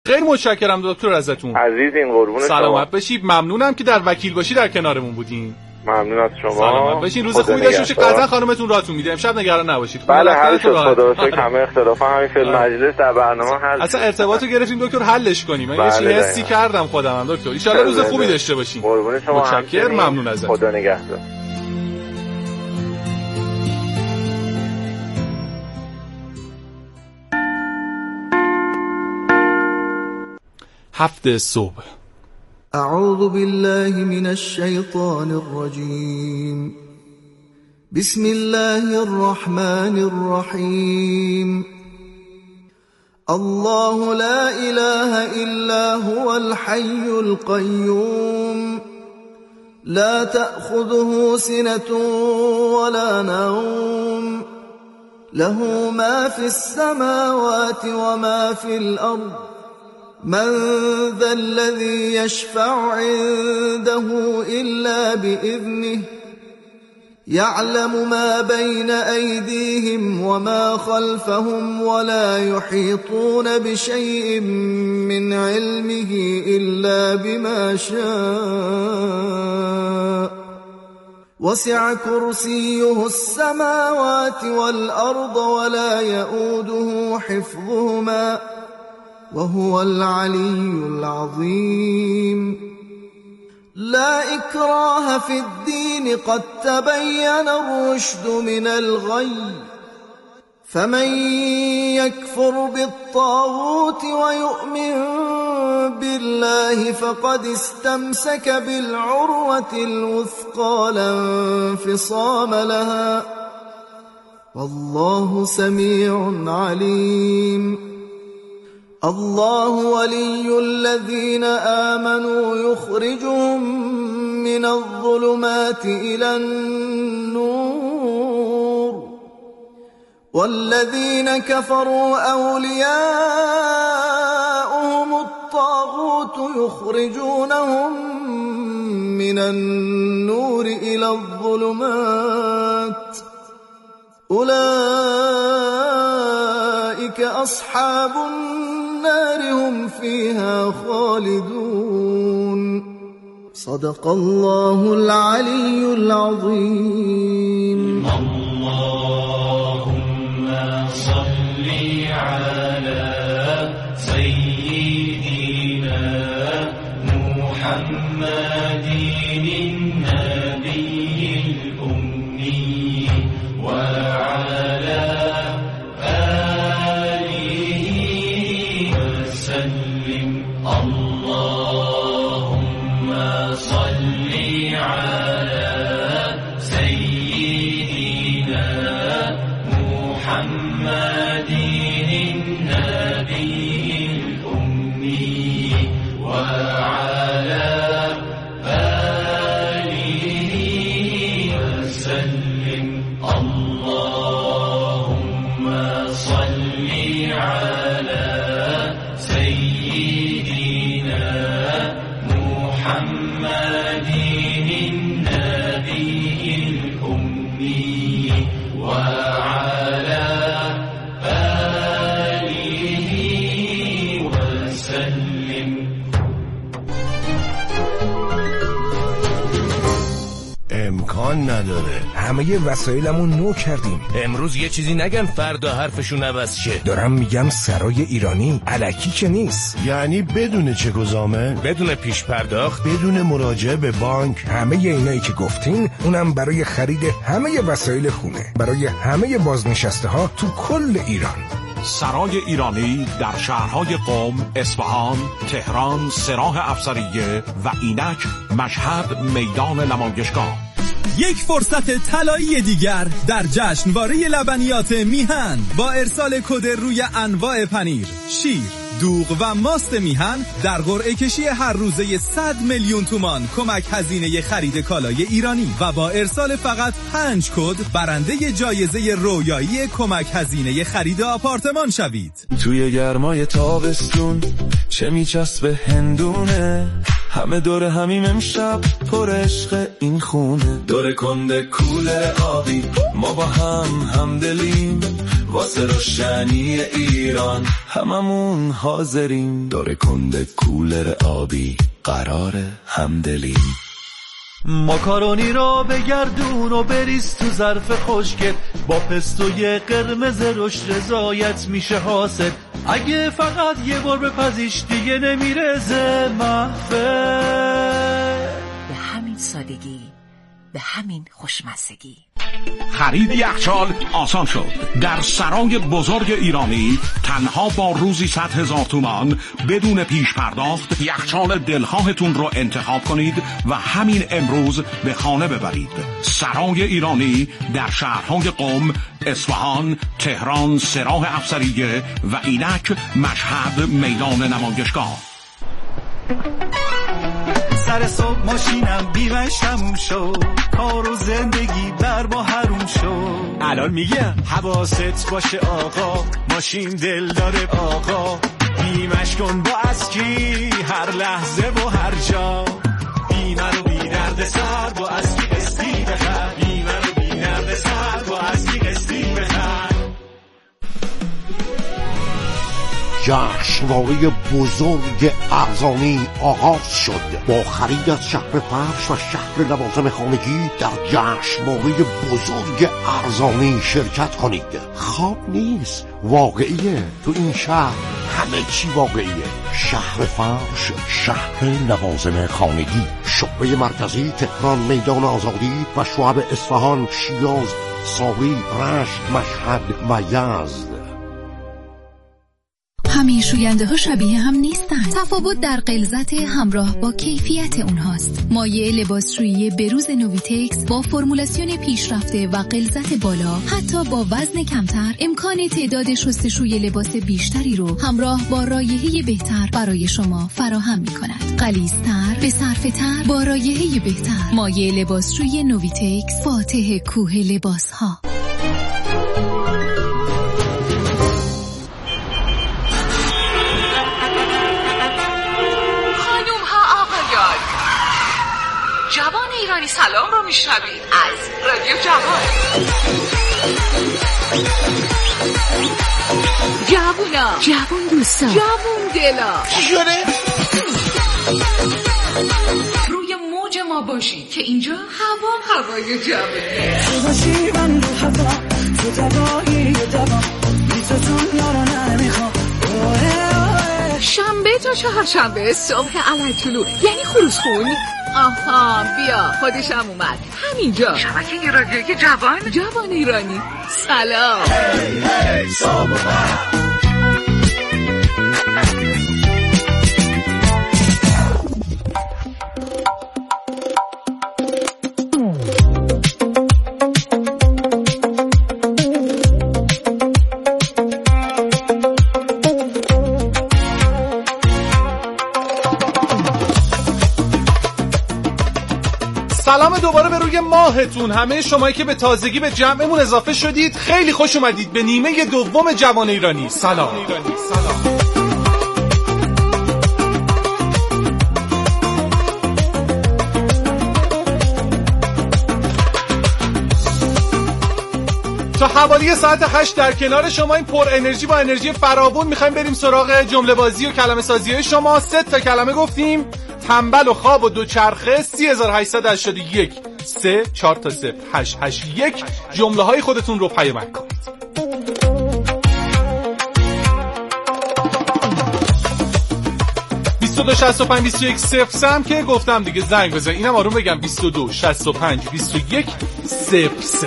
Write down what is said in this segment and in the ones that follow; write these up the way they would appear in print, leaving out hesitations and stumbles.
خیلی متشکرم دکتر ازتون عزیزین، قربون شما. سلامت باشید. ممنونم که در وکیل باشی در کنارمون بودین. ممنون از شما. سلامت باشین. روز خوبی داشته باشید. قطعا خانمتون راهتون میده. امشب نگران نباشید. بله حل شد خدا رو شکر. همه اختلاف همین فیلم مجلس در برنامه حل. اصلا ارتباطو گرفتیم دکتر حلش کنیم. من یه چیزی حسی کردم خودم دکتر. ان شاء الله روز خوبی داشته باشین. قربون شما. متشکرم. ممنون ازتون. خدا نگهدار. هفت صبح. اعوذ بالله من الشیطان الرجیم. بسم الله الرحمن الرحیم. الله لا اله الا هو الحي القيوم لا تأخذه سنة ولا نوم له ما في السماوات وما في الأرض من ذا الذي يشفع عنده إلا بإذنه يعلم ما بين أيديهم وما خلفهم ولا يحيطون بشيء من علمه إلا بما شاء وسع كرسيه السماوات والأرض ولا يؤوده حفظهما وهو العلي العظيم. لا إكراه في الدين قد تبين الرشد من الغي فمن يكفر بالطاغوت ويؤمن بالله فقد استمسك بالعروة الوثقى لا انفصام لها والله سميع عليم. الله ولي الذين آمنوا يخرجهم من الظلمات إلى النور والذين كفروا أولياؤهم الطاغوت يخرجونهم من النور إلى الظلمات أولئك أصحاب النار هم فيها خالدون. صدق الله العلي العظيم. اللهم صل على سيدنا محمد النبي الأمي وعلى اللهم صل على سيدنا محمد النبي الأمي وعلى آله وسلم. اللهم صل على سيدنا محمد النبي الأمي وعلى آله وسلم. امکان نداره. همه وسایلمون نو کردیم. امروز یه چیزی نگن فردا حرفشون عوض شه. دارم میگم سرای ایرانی الکی که نیست. یعنی بدون چک و ضامن، بدون پیش پرداخت، بدون مراجعه به بانک. همه اینایی که گفتین اونم برای خرید همه وسایل خونه، برای همه بازنشسته ها تو کل ایران. سرای ایرانی در شهرهای قم، اصفهان، تهران، سراح افسریه و اینک مشهد میدان نمایشگاه. یک فرصت طلایی دیگر در جشنواره لبنیات میهن با ارسال کد روی انواع پنیر، شیر، دوغ و ماست میهن در قرعه کشی هر روزه 100 میلیون تومان کمک هزینه خرید کالای ایرانی و با ارسال فقط 5 کد برنده جایزه رویایی کمک هزینه خرید آپارتمان شوید. توی گرمای تابستون چه میچسبه هندونه، همه دور همیم امشب پر عشق این خونه، دور کنده کوله آبی ما با هم همدلیم، واسه روشنی ایران هممون حاضریم، دور کنده کولر آبی قراره همدلیم. ماکارونی را بگردون و بریز تو ظرف خشکت، با پستوی قرمز رشد رضایت میشه حاصل. اگه فقط یه بار بپزیش دیگه نمیرزه محفل. به همین سادگی، به همین خوشمزگی. خرید یخچال آسان شد. در سرای بزرگ ایرانی تنها با روزی 100,000 تومان بدون پیش پرداخت یخچال دلخواهتون رو انتخاب کنید و همین امروز به خانه ببرید. سرای ایرانی در شهرهای قم، اصفهان، تهران، سراح افسریه و اینک مشهد میدان نمایشگاه. سر صبح ماشینم بیمش تموم شد، کار و زندگی بر ما حروم شد. الان میگم حواست باشه آقا، ماشین دل داره آقا. بیمش کن با اسکی هر لحظه و هر جا. بیمه رو بی درد سر با اسکی قسطی بخر. بیمه رو بی درد سر با اسکی قسطی بخر. جشنواره بزرگ ارزانی آغاز شد. با خرید از شهر فرش و شهر لوازم خانگی در جشنواره بزرگ ارزانی شرکت کنید. خواب نیست، واقعیه. تو این شهر همه چی واقعیه. شهر فرش، شهر لوازم خانگی، شعبه مرکزی تهران میدان آزادی و شعب اصفهان، شیراز، ساوی، رشت، مشهد و یزد. همه شوینده ها شبیه هم نیستن. تفاوت در غلظت همراه با کیفیت اونهاست. مایع لباسشویی بروز نویتکس با فرمولاسیون پیشرفته و غلظت بالا، حتی با وزن کمتر، امکان تعداد شستشوی لباس بیشتری رو همراه با رایحه بهتر برای شما فراهم می‌کند. غلیظ‌تر، به صرفه‌تر، با رایحه بهتر. مایع لباسشویی نویتکس، فاتح کوه لباس‌ها. جوان ایرانی سلام رو میشنوید از رادیو جوان. جوونا، جوون دوستا، جوون دلا، چی شده؟ روی موج ما باشید که اینجا هوای جوونه. باشی من رو هوا، تو دوایی دوام، بی تو دنیا رو نمیخوام. شنبه تا چهارشنبه صبح علل طلوع، یعنی خروسخون. آها بیا خودشم اومد همینجا. شبکه رادیوی جوان ایرانی. سلام. سلام دوباره به روی ماهتون. همه شمایی که به تازگی به جمعمون اضافه شدید خیلی خوش اومدید به نیمه دوم جوان ایرانی. سلام. تا حوالی ساعت 8 در کنار شما این پر انرژی با انرژی فراوون میخوایم بریم سراغ جمله بازی و کلمه سازی های شما. 3 تا کلمه گفتیم: تنبل و خواب و دوچرخه. 3881 3 4 تا 0 8 8 1. جمله های خودتون رو پیامک کنید. دو 65 21 0 هم که گفتم دیگه زنگ بزن. اینم آروم بگم 22 65 21 0 0.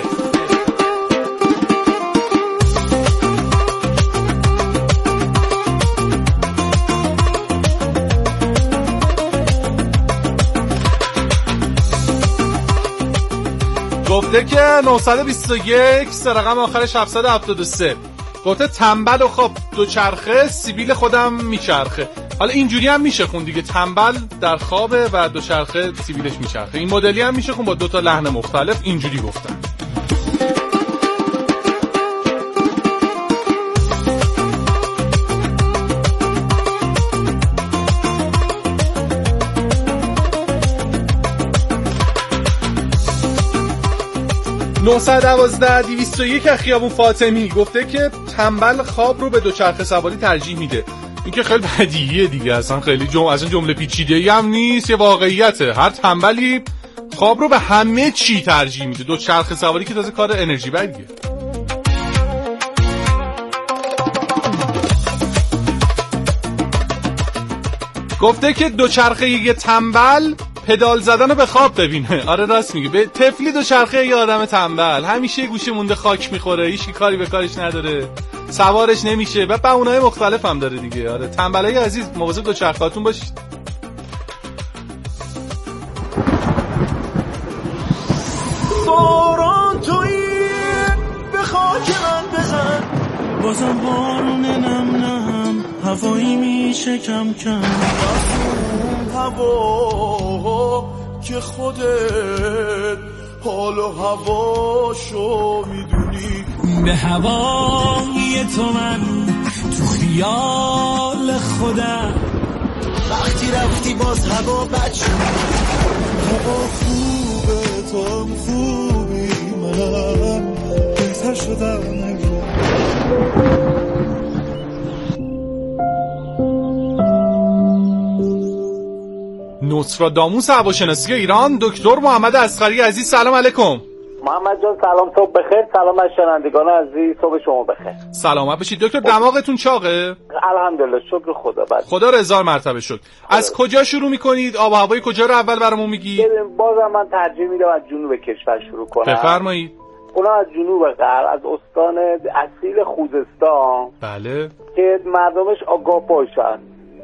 گفته که 921 رقم آخرش 773. گفته تنبل و خب دوچرخه سیبیل خودم میچرخه. حالا اینجوری هم میشه خون دیگه، تنبل در خوابه و دوچرخه سیبیلش میچرخه. این مدلی هم میشه خون با 2 تا لحن مختلف. اینجوری گفتم. 912-201 از خیابون فاطمی گفته که تنبل خواب رو به دوچرخه سواری ترجیح میده. این که خیلی بدیهیه دیگه، اصلا خیلی اصلا جمله پیچیده‌ای هم نیست، یه واقعیته. هر تنبلی خواب رو به همه چی ترجیح میده، دوچرخه سواری که تازه کار انرژی بریه. گفته که دوچرخه یه تنبل پدال زدن رو به خواب ببینه. آره راست میگه، به طفلی دوچرخه یه آدم تنبل همیشه گوشه مونده خاک میخوره، هیچ کاری به کارش نداره، سوارش نمیشه و بهونه‌های مختلف هم داره دیگه. آره تنبلای عزیز مواظب دوچرخه‌هاتون باشید. باران تویی به خاک من بزن، بازم بارون نم نم هوایی میشه کم کم، هوا که خودت حال و هواشو میدونی، به هوای تو من تو خیال خودم، وقتی رفتی باز هوا بد شد، هوا خوبه تو هم خوبی، منم بهتر شدم نوستراداموس هواشناسی ایران، دکتر محمد اصغری عزیز، سلام علیکم. محمد جان سلام، صبح بخیر. سلام از شنوندگان عزیز، صبح شما بخیر. سلامت باشید دکتر. دماغتون چاقه؟ الحمدلله شکر خدا. بعد خدا رو هزار مرتبه شکر. از کجا شروع میکنید؟ آب و هوای کجا رو اول برامون میگی؟ بازم من ترجیح میدم از جنوب کشور شروع کنم. بفرمایید. اونا از جنوب غرب، از استان اصیل خوزستان، بله، که مردمش آگاه باشن.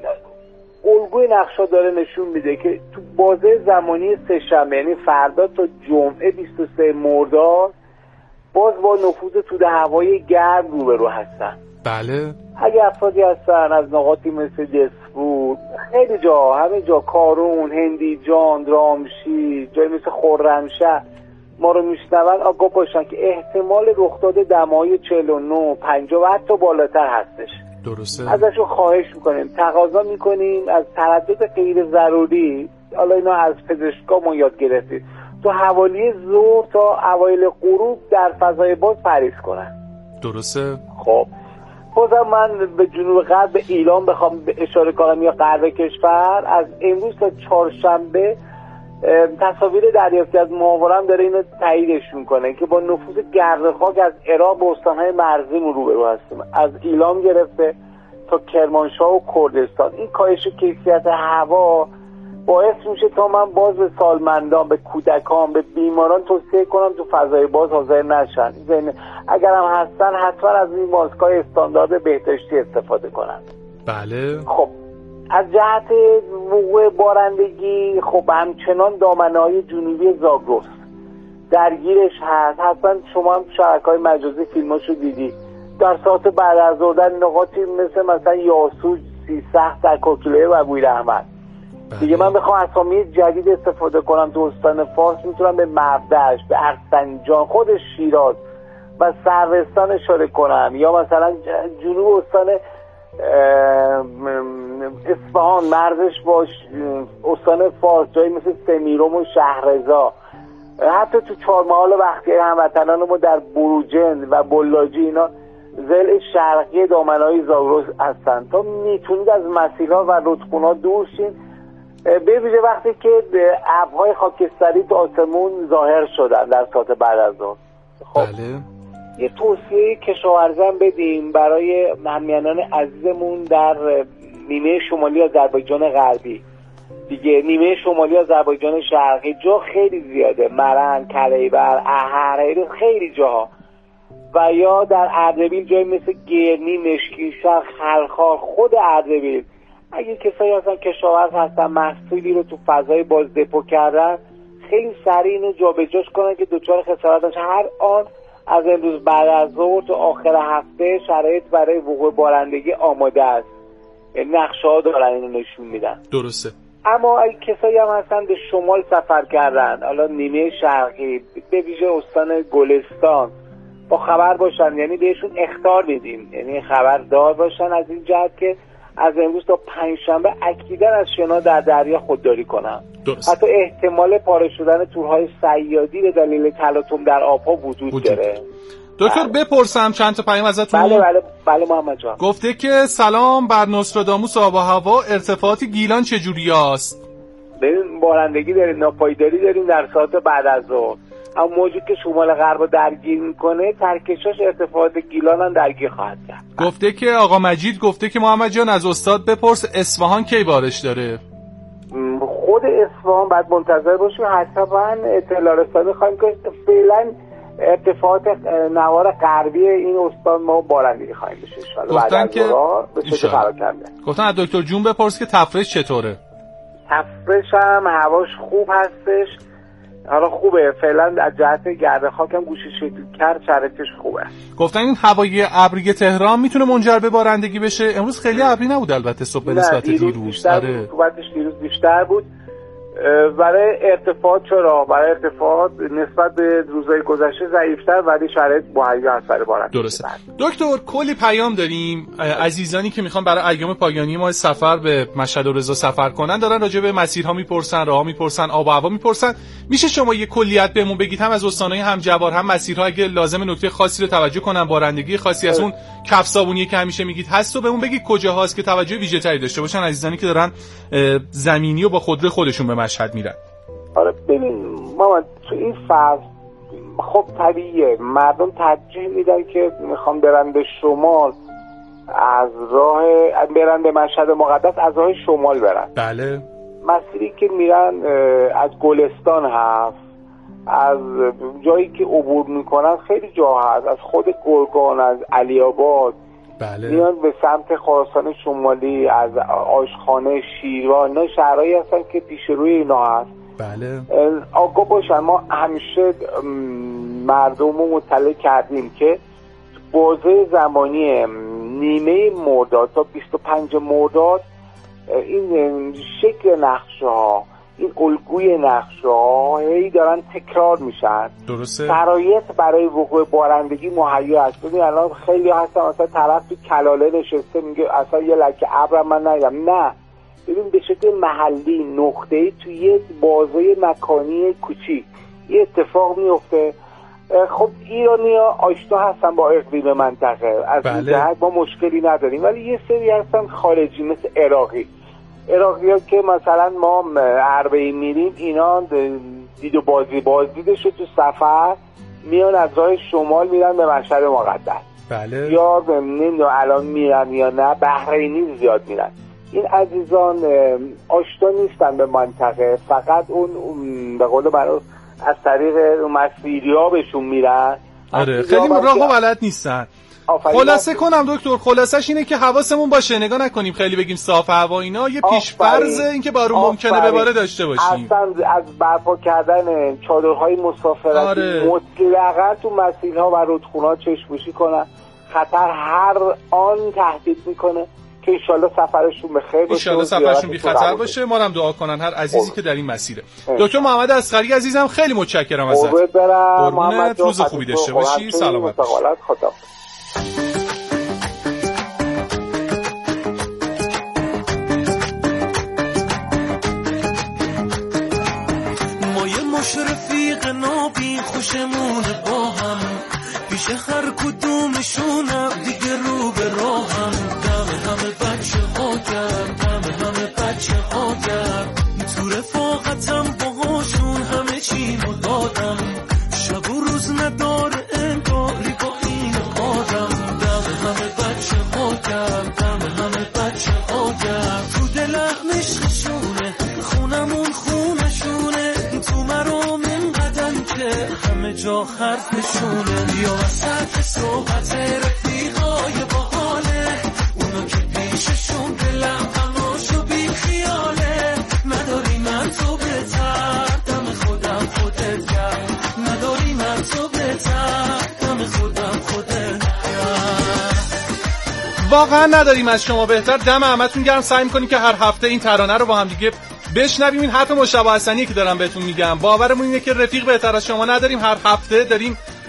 الگوی نقشا داره نشون میده که تو بازه زمانی سه‌شنبه، یعنی فردا تا جمعه 23 مرداد، باز با نفوذ توده هوای گرم روبرو هستن. بله. اگه افرادی هستن از نقاطی مثل دسفود، خیلی جا، همه جا، کارون، هندیجان، رامشی، جایی مثل خرمشهر ما رو میشنون، آگاه باشن که احتمال رخداد دمای 49 50 و حتی بالاتر هستش. درسته. ازشون خواهش میکنیم، تقاضا میکنیم از تردد غیر ضروری، حالا اینا از پزشکا ما یاد گرفتید، تو حوالی ظهر تا اوایل غروب در فضای باز پرهیز کنن. درسته. خب بازم من به جنوب غرب ایران بخوام اشاره کنم یا غرب کشور، از امروز تا چهارشنبه تصاویر دریافتی از ماهواره‌ام داره اینو تاییدش میکنه که با نفوذ گرد خاک از عراق و استانهای مرزیمون روبرو هستیم، از ایلام گرفته تا کرمانشاه و کردستان. این کاهش کیفیت هوا باعث میشه تا من باز به سالمندان، به کودکان، به بیماران توصیه کنم تو فضای باز حاضر نشن. اگر هم هستن حتما از این ماسک‌های استاندارد بهداشتی استفاده کنن. بله. خب از جهت وقوع بارندگی، خب همچنان دامنه‌های جنوبی زاگرس درگیرش هست. حتما شما هم شبکه‌های مجازی فیلماشو دیدی. در ساعت بعد از ظهر در نقاطی مثلا یاسوج، سیسخت، در کوکیلویه و بویراحمد. دیگه من بخوام اسامی جدید استفاده کنم تو استان فارس، میتونم به مردشت، به ارسنجان، خود شیراز و سروستان اشاره کنم، یا مثلا جنوب استان اصفهان مرزش با استان فارس، جایی مثل سمیرم و شهرزا، حتی تو چهارمحال وقتی هموطنان ما در بروجند و بلاجی، اینا ضلع شرقی دامنه‌های زاگرس هستن. تا میتونید از مسیرها و رودخونه‌ها دور شین، به ویژه وقتی که ابرهای خاکستری تو آسمون ظاهر شدن در ساعت بعد از ظهر. خب بله. یه توصیه کشاورزی هم بدیم برای هممیانان عزیزمون در نیمه شمالی آذربایجان غربی. دیگه نیمه شمالی آذربایجان شرقی جا خیلی زیاده، مرن، کلیبر، احر، خیلی جاها، و یا در اردبیل جایی مثل گرنی، مشکیشهر، خلخال، خود اردبیل. اگه کسایی هستن کشاورز هستن محصولی رو تو فضای باز دپو کردن، خیلی سریع اینو جابجاش کنن که دچار خسارت نشه. هر آن از امروز بعد از ظهر تا آخر هفته شرایط برای وقوع بارندگی آماده است. نقشه‌ها دارن اینو نشون میدن. درسته. اما اگه کسایی هم هستن به شمال سفر کردن، حالا نیمه شرقی، به ویژه استان گلستان، با خبر باشن، یعنی بهشون اخطار بدیم، یعنی خبردار باشن از این جهت که از امروز تا پنجشنبه اکیداً از شنا در دریا خودداری کنن. درست. حتی احتمال پاره شدن تورهای صیادی به دلیل تلاطم در آبها وجود داره. دکتر بپرسم چند تا پیام ازتون؟ بله محمد جان. گفته که سلام بر نوستراداموس آب و هوا، ارتفاعات گیلان چجوری است؟ ببین بارندگی داریم، ناپایداری داریم در ساعت بعد از ظهر. اما موجی که شمال غرب درگیر میکنه ترکشاش ارتفاعات گیلان هم درگیر خواهد کرد. گفته که آقا مجید گفته که محمد جان از استاد بپرس اصفهان کی بارش داره؟ خود اصفهان بعد منتظر باشیم، حتما اطلاع رسانی خواهیم کرد. فعلا ارتفاعات نوار غربی این استان ما بارندگی خواهیم بشه ان شاء الله. بعد از ظهر گفتن از دکتر جون بپرس که تفرش چطوره؟ تفرش هم هواش خوب هستش، حالا خوبه فعلا از جهت گرد خاکم گوشه شکل شرایطش خوبه. گفتن این هوای ابری تهران میتونه منجر به بارندگی بشه. امروز خیلی ابری نبود البته صبح به نسبت دیروز. دیروز بیشتر بود. برای ارتفاعات چرا؟ برای ارتفاعات نسبت به روزهای گذشته ضعیف‌تر ولی شرایط مهیا هست برای بارندگی. درسته. دکتر کلی پیام داریم، عزیزانی که میخوان برای ایام پایانی ماه سفر به مشهد و رضا سفر کنن دارن راجع به مسیرها میپرسن، راهها میپرسن، آب و هوا میپرسن. میشه شما یه کلیت بهمون بگید هم از استان‌های هم جوار هم مسیرها اگه لازم نکته خاصی رو توجه کنن، بارندگی خاصی از اون کف صابونی که همیشه میگید هست و بهمون بگید کجاهاست که توجه ویژه‌تری داشته باشن عزیزانی که دارن زمینی و با خودرو خودشون به مشهد میرن. آره ببین مامان تو این فصل خب طبیعیه مردم ترجیح میدن که میخوام برن به شمال، از راه برن به مشهد مقدس از راه شمال برن. بله. مسیری که میرن از گلستان هست، از جایی که عبور میکنن خیلی جا هست، از خود گرگان، از علی آباد. بله. میان به سمت خراسان شمالی، از آشخانه، شیراان، اینا شهرهایی هستن که پیش روی اینا هست. بله. آگاه باشن ما همیشه مردم رو مطلع کردیم که بازه زمانی نیمه مرداد تا 25 مرداد این شکل نقشه ها، این الگوی نقشه ها هی دارن تکرار میشن. درسته. شرایط برای وقوع بارندگی مهیا هست. ببین الان خیلی هستن مثلا طرف تو کلاله نشسته میگه اصلا یه لکه ابر من ندیدم. نه، ببین به شکل محلی نقطه‌ای توی یه بازه مکانی کوچیک یه اتفاق میفته. خب ایرانی‌ها آشنا هستن با اقلیم منطقه، از این جهت ما مشکلی نداریم، ولی یه سری هستن خارجی مثل عراقی‌ها که مثلا ما عربه‌ای میریم اینا دید و بازدیدش تو سفر میان از راه شمال میرن به مشهد مقدس. بله. یا نمیدونم الان میرن یا نه، بحرینی زیاد میرن. این عزیزان آشنا نیستن به منطقه، فقط اون به قول معروف از طریق مسیریا بهشون میرن. آره خیلی راهو بلد نیستن. خلاصه کنم دکتر، خلاصش اینه که حواسمون باشه، نگاه نکنیم خیلی بگیم صاف هوا اینا، یه پیش‌فرض این که بارون ممکنه بباره داشته باشیم. اصلا از برپا کردن چادرهای مسافرتی مطلقاً تو مسیرها و رودخونه‌ها چشم‌پوشی کنن. خطر هر آن تهدید میکنه که انشالله سفرشون به خیر باشه، انشالله سفرشون بی خطر باشه. ما هم دعا کنن هر عزیزی که در این مسیره. دکتر محمد اصغری عزیزم خیلی متشکرم ازت. قربونت، روز خوبی داشته باشی. سلامت باش. ما یه مش رفیق نابین خوشمونه با هم، پیش هر کدومشونم دیگه رو به راهم. همه بچه ها کرد، همه بچه ها کرد، تو رفاقتم باهاشون همه چی رو دادم. شب و روز نداره انگاری با این آدم. همه بچه ها کرد، همه بچه ها کرد، تو دلم عشقشونه، خونمون خونشونه، تو مرام اینقدر که همه جا حرفشونه. یا وسط صحبت رفیقای باحاله، اونا که پیششون دلم هماشو بی خیاله. نداری من تو بهتر، دم خودم خودت کرد. نداری من تو بهتر، دم خودم خودت کرد. واقعا نداریم از شما بهتر. دم همتون گرم. سعی می‌کنیم که هر هفته این ترانه رو با هم دیگه بشنویم. این حرف مشتبه حسنی که دارم بهتون میگم. باورمون اینه که رفیق بهتر از شما نداریم. هر هفته داریم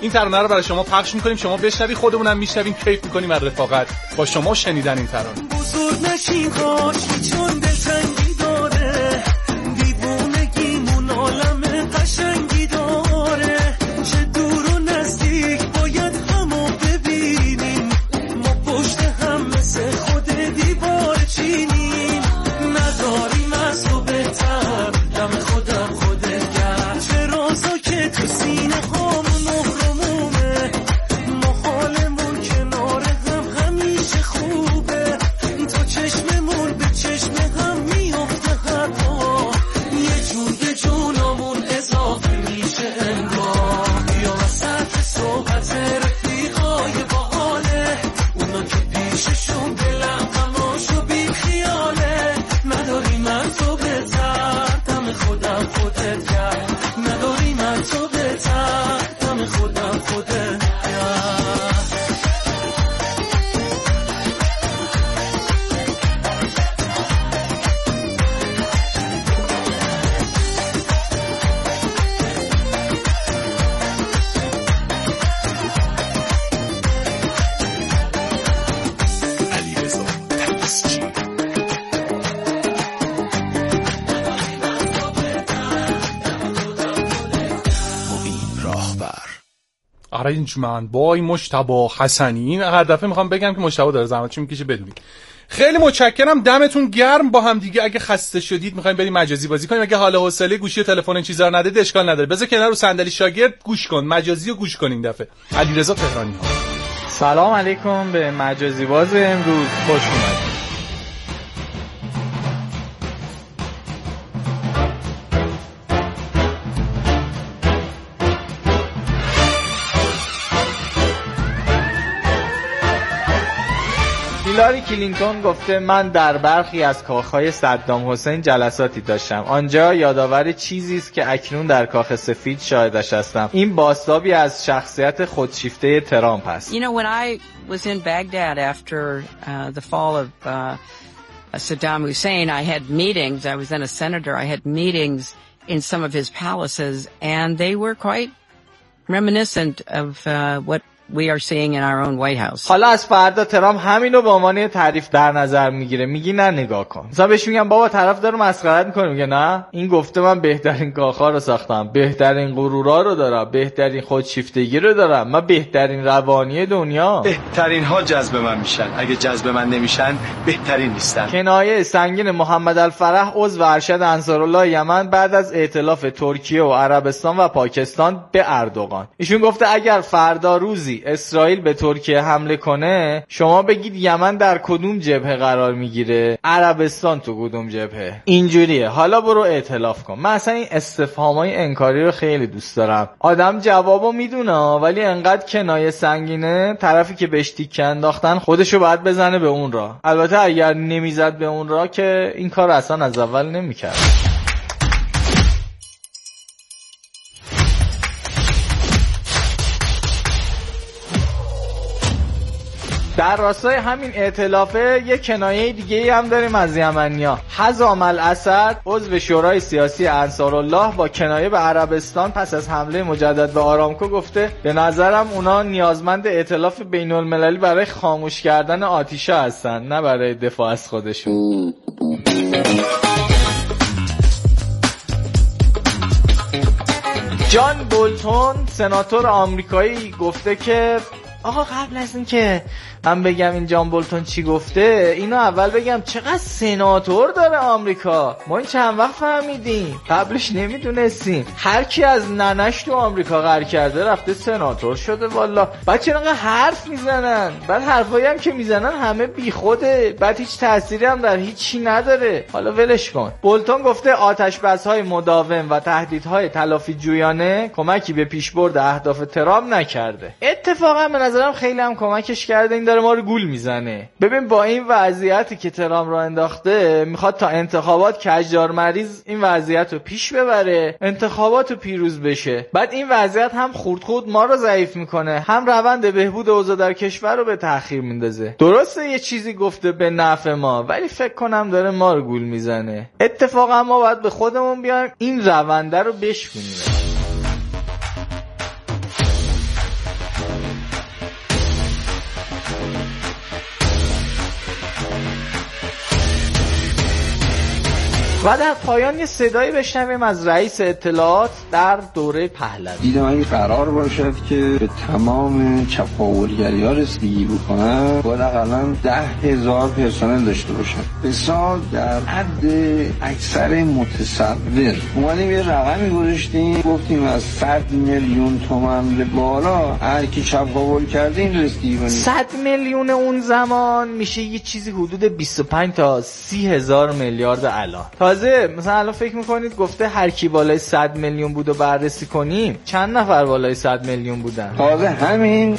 این ترانه رو برای شما پخش میکنیم، شما بشنوی، خودمونم میشنویم، کیف میکنیم از رفاقت با شما شنیدن این ترانه. بزرگ نشین خواهی چون دلتنگی داره، دیوونگیمون عالم قشنگی داره، چه دور و نزدیک باید همو ببینیم، ما پشت هم مثل خود دیوار چینیم، نداریم از تو بهتر، دم خودم خودت گرد، چه رازا که تو سینه هامون مهرمومه، ما حالمون کنار هم همیشه خوبه، تو چشممون به چشم هم میفته حتی، یه جون به جونمون اضافه میشه انگار، یا وسط صحبت رفیقای باحاله، اونا که پیششون دلم هماشو بی خیاله، نداری من تو بهتر، دم خودم خودت کرد، نداری من تو بهتر، دم خودم خودت کرد. آرنجمن بای مجتبی حسنی. این هر دفعه میخوام بگم که مجتبی داره زحمتش میکشه بدونید. خیلی متشکرم، دمتون گرم. با هم دیگه اگه خسته شدید میخوایم بریم مجازی بازی کنیم، اگه حال و حوصله گوشی و تلفن این چیزا رو ندید اشکال نداره، بذار کنار رو صندلی شاگرد گوش کن، مجازی رو گوش کن. این دفعه علیرضا تهرانی ها. سلام علیکم، به مجازی باز امروز خوش اومدید. هیلاری کلینتون گفته من در برخی از کاخهای صدام حسین جلساتی داشتم. آنجا یادآور چیزی است که اکنون در کاخ سفید شاهدش هستم. این بازتابی از شخصیت خودشیفته ترامپ است. You know, when I was in Baghdad after the fall of Saddam Hussein, I had meetings. I was then a senator. I had meetings in some of his palaces, and they were quite reminiscent of what we are seeing in our own White House. حالا از فردا ترامپ همینو به عنوان تعریف در نظر میگیره، میگی نه نگاه کن. مثلا بهش میگم بابا طرف داره مسخرت میکنه، میگه نه این گفته من بهترین کاخا رو ساختم، بهترین غرورا رو دارم، بهترین خودشیفتگی رو دارم، من بهترین روانی دنیا. بهترین ها جذب من میشن، اگه جذب من نمیشن بهترین نیستن. کنایه سنگین محمد الفرح عضو ارشد انصارالله یمن بعد از ائتلاف ترکیه و عربستان و پاکستان به اردوغان. ایشون گفته اگر فردا روزی اسرائیل به ترکیه حمله کنه، شما بگید یمن در کدوم جبهه قرار میگیره، عربستان تو کدوم جبهه. اینجوریه، حالا برو ائتلاف کن. من اصلا این استفهامای انکاری رو خیلی دوست دارم. آدم جوابو میدونه ولی انقدر کنایه سنگینه، طرفی که بهش تیکه انداختن خودشو باید بزنه به اون راه. البته اگر نمیزد به اون راه که این کار اصلا از اول نمیکرد. در راستای همین ائتلافه یک کنایه دیگه هم داریم از یمنیا. حزام الاسد عضو شورای سیاسی انصارالله با کنایه به عربستان پس از حمله مجدد به آرامکو گفته به نظرم اونا نیازمند ائتلاف بین المللی برای خاموش کردن آتیشا هستن، نه برای دفاع از خودشون. جان بولتون سناتور آمریکایی گفته که آقا قبل از این که من بگم این جان بولتون چی گفته، اینو اول بگم چقدر سناتور داره آمریکا. ما این چند وقت فهمیدیم، قبلش نمیدونستیم. هر کی از ننش تو آمریکا قرار کرده رفته سناتور شده. والا بچه انقدر حرف میزنن، بعد حرفایی هم که میزنن همه بیخوده، بعد هیچ تأثیری هم در هیچی نداره. حالا ولش کن. بولتون گفته آتش‌بس‌های مداوم و تهدیدهای تلافی جویانه کمکی به پیشبرد اهداف ترامپ نکرده. اتفاقا به نظرم خیلی هم کمکش کرده. این داره ما رو گول میزنه. ببین با این وضعیتی که ترامپ را انداخته، میخواد تا انتخابات کجدار مریض این وضعیت رو پیش ببره، انتخابات رو پیروز بشه. بعد این وضعیت هم خورد ما رو ضعیف میکنه، هم روند بهبود اوضاع در کشور رو به تأخیر میندازه. درسته یه چیزی گفته به نفع ما، ولی فکر کنم داره ما رو گول میزنه. اتفاقا ما باید به خودمون بیایم این رونده رو بشکنیم. و در پایان یه صدایی بشنویم از رئیس اطلاعات در دوره پهلوی. دیدم اگه قرار باشد که به تمام چپاولگری‌ها رسیدگی بکنن باید اقلا 10,000 پرسنل داشته باشن. بسیار در حد اکثر متصور اومدیم یه رقمی گذاشتیم، گفتیم از 100 میلیون تومان به بالا هر کی چپاول کرده این رسیدگی کنیم. 100 میلیون اون زمان میشه یه چیزی حدود 25 تا 30,000 میلیارد الان. تازه مثلا الان فکر میکنید گفته هر کی بالای 100 میلیون بود و بررسی کنیم چند نفر بالای 100 میلیون بودن؟ تازه همین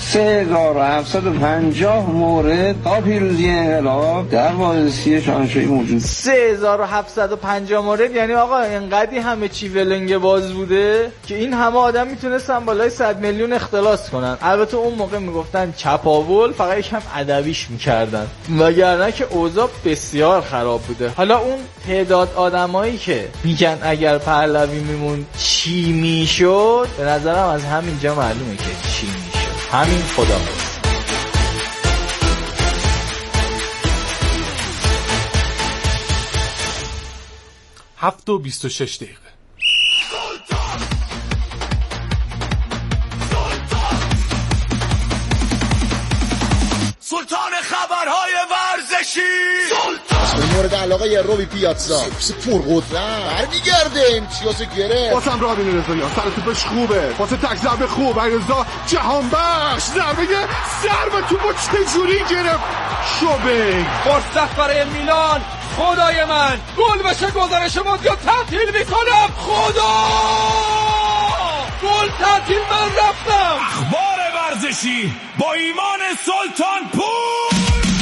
3750 مورد تا پیروزی انقلاب در بازرسی شاهنشاهی موجود. 3750 مورد یعنی آقا اینقدی همه چی ولنگ باز بوده که این همه آدم میتونستن بالای 100 میلیون اختلاس کنن. البته اون موقع میگفتن چپاول، فقط یکم ادبیش میکردن، وگرنه که اوضاع بسیار خراب بوده. حالا اون تعداد آدمایی که میگن اگر پهلوی میمون چی میشد، به نظرم از همینجا معلومه که چی میشد. همین خدا بود. 7:26 دقیقه. سلطان خبرهای ورزشی، از مورد علاقه یه روبی پیاتزا پرقدرت برمیگرده، امتیاز گره بازم رابین رضایی سر توپش خوبه، واسه تک ضربه خوب علیرضا جهانبخش ضربه توپو چجوری گرفت. شوبینگ فرصت برای میلان. خدای من گل بشه گزارش مونتیو تعطیل میکنم. خدا گل تعطیل من رفتم. اخبار ورزشی با ایمان سلطان پور.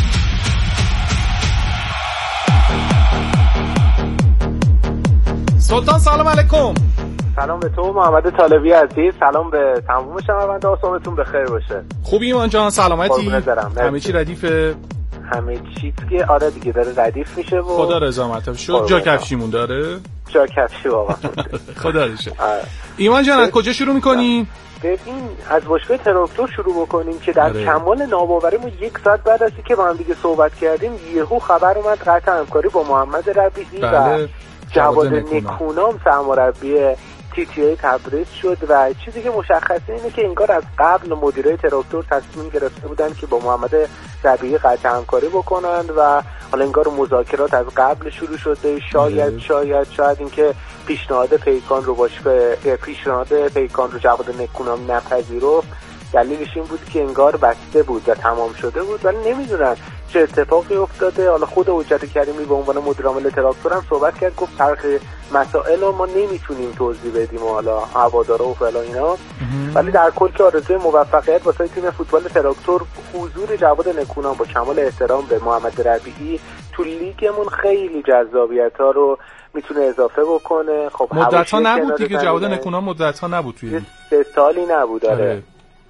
سلطان سلام علیکم. سلام به تو محمد طالبی عزیز، سلام به تمام شنونده‌ها، صبحتون بخیر باشه. خوبی ایمان جان؟ سلامتی؟ همه چی ردیفه؟ همه چیز که آره دیگه داره ردیف میشه و خدا رضامت شد. جا کفشیمون داره؟ جا کفشی واقعا. خدا رشه. ایمان جان از کجا شروع میکنیم؟ ببین از باشگاه تراکتور شروع بکنیم که در کمال ناباوریمون 1 ساعت بعد از که با هم دیگه صحبت کردیم یهو خبر اومد قطع همکاری با محمد ربیعی و جواد نکونام سرمربی TTA تبریز شد و چیزی که مشخصه اینه که انگار از قبل مدیرای تراکتور تصمیم گرفته بودن که با محمد ربیعی قطع همکاری بکنند و حالا انگار مذاکرات از قبل شروع شده. شاید اینکه پیشنهاد پیکان رو جواد نکونام نپذیرفت دلیلش این بود که انگار بسته بود و تمام شده بود، ولی نمیدونن چه اتفاقی افتاده. حالا خود حجت کریمی به عنوان مدیر عامل تراکتور هم صحبت کرد، گفت طرح مسائل رو ما نمیتونیم توضیح بدیم و حالا هوادارا و فلان اینا، ولی در کل که آرزوی موفقیت واسه تیم فوتبال تراکتور حضور جواد نکونام با کمال احترام به محمد ربیعی تو لیگمون خیلی جذابیت‌ها رو میتونه اضافه بکنه. خب مدت‌ها نبود دیگه، جواد نکونام مدت‌ها نبود توی 3 سالی نبود داره.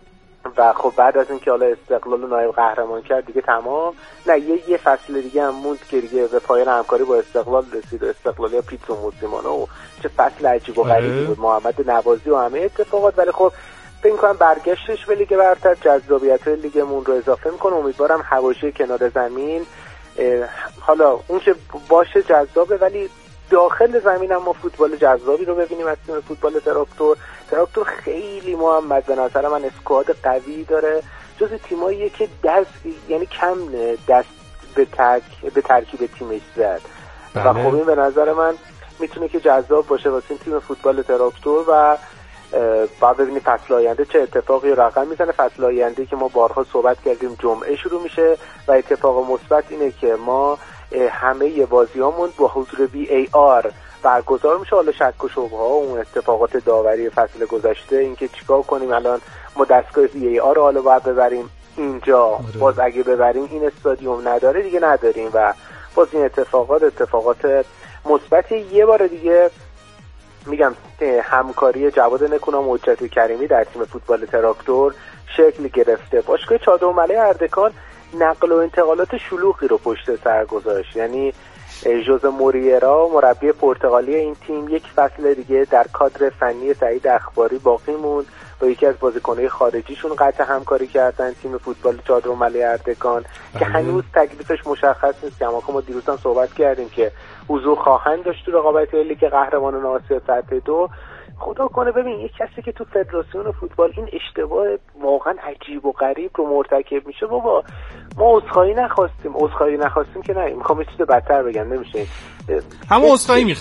و خب بعد از اینکه حالا استقلال نایب قهرمان کرد دیگه تمام. نه یه فصل دیگه هم موند که دیگه به پایان همکاری با استقلال رسید. استقلالی پیترو موسیمانو و چه فصل عجیب و غریبی بود، محمد نوازی و همه اتفاقات. ولی خب فکر کنم برگشتش به لیگ برتر جذابیت لیگمون رو اضافه میکنه. امیدوارم حواشی کنار زمین حالا اون که باشه جذابه، ولی داخل زمین هم ما فوتبال جذابی رو ببینیم از تیم فوتبال تراکتور. تراکتور خیلی محمد به نظر من اسکواد قوی داره، جز تیماییه که یعنی کم دست به ترکیب تیمش زد و خب این به نظر من میتونه که جذاب باشه واسه تیم فوتبال تراکتور و بعد ببینیم فصل آینده چه اتفاقی رقم میزنه. فصل آینده که ما بارها صحبت کردیم جمعه شروع میشه و اتفاق مثبت اینه که ما همه بازیامون با حضور VAR برگزار میشه. حالا شک و شبهه ها اون اتفاقات داوری فصل گذشته، اینکه چیکار کنیم الان ما دستگاه VAR رو حالا باید ببریم اینجا، باز اگه ببریم این استادیوم نداره دیگه نداریم و باز این اتفاقات مثبت. یه بار دیگه میگم همکاری جواد نکونام و حجت کریمی در تیم فوتبال تراکتور شکل گرفته. باشگاه چادرملای اردکان نقل و انتقالات شلوغی رو پشت سر گذاشت، یعنی ژوزه موریرا مربی پرتغالی این تیم 1 فصل دیگه در کادر فنی سعید اخباری باقی موند با یکی از بازیکن‌های خارجیشون قطع همکاری کردن، تیم فوتبال چادر و ملی اردکان که هنوز تکلیفش مشخص نیست. اما ما دیروز هم صحبت کردیم که حضور خواهند داشت تو رقابت لیگ قهرمانان آسیا سطح 2. خدا کنه ببین یک کسی که تو فدراسیون فوتبال این اشتباه واقعا عجیب و غریب رو مرتکب میشه، بابا ما عذرخواهی نخواستیم که نه، میخوام یه چیز بدتر بگم، نمیشه همون عذرخواهی